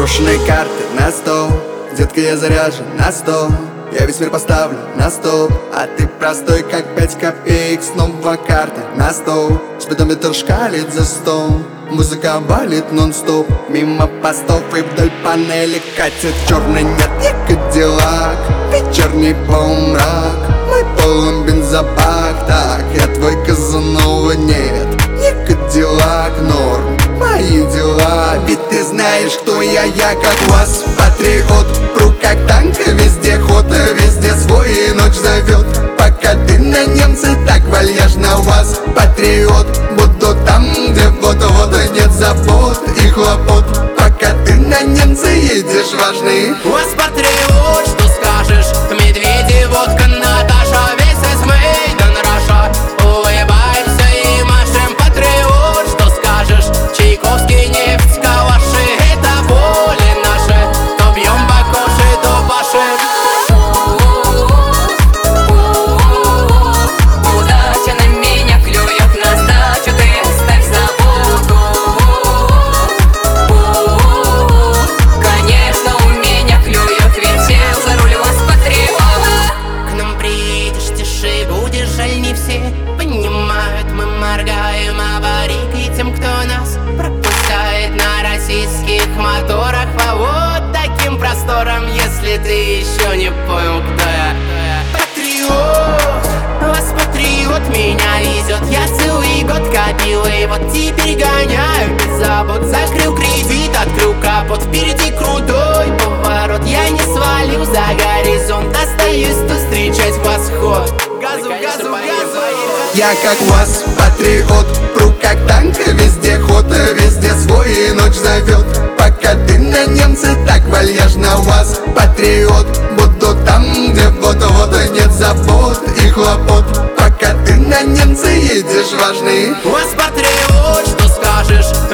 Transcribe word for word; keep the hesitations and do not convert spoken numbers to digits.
Брошенные карты на стол, детка, я заряжен на сто. Я весь мир поставлю на стол, а ты простой, как пять копеек. Снова карты на стол, спидометр шкалит за стол. Музыка валит нон-стоп, мимо постов и вдоль панели катит черный, нет, не Кадиллак. Вечерний полумрак, мой полон бензобак. Так, я твой Казанова, нет, не Кадиллак, норм мои дела. Ведь ты знаешь, кто я, я как вас, патриот. В руках танка, везде ход, везде свой, и ночь зовет. Пока ты на немца так вальяжно вас, патриот. Буду там, где вот-вот нет забот и хлопот. Пока ты на немца едешь, важный. У вас патриот, что скажешь? Медведи, водка, Наташа, весь из Мейдан Раша. Улыбаемся и машем, патриот, что скажешь? Чайковский, нефть, калаши, это воли наши. То бьем бакоши, то пашем. Удача на меня клюет, на сдачу ты ставь заботу. Конечно, у меня клюет, ведь сел за руль у вас патриот. К нам приедешь, тише будешь, жаль, не все понимают. Мы моргаем аварийкой тем, кто нас пропускает на российских моторах по вот таким просторам. Если ты еще не понял, кто я. Патриот, вас патриот меня везет. Я целый год копил и вот теперь гоняю без забот. Закрыл кредит, открыл капот, впереди крутой поворот. Я не свалил за горизонт, остаюсь тут встречать восход. Газу, газу, газу. Я как вас, патриот. В руках танка, везде ход, везде свой, и ночь зовет. Пока ты на немца так вальяжно вас, патриот. Буду там, где вот-вот нет забот и хлопот. Пока ты на немца едешь, важный. У вас патриот, что скажешь?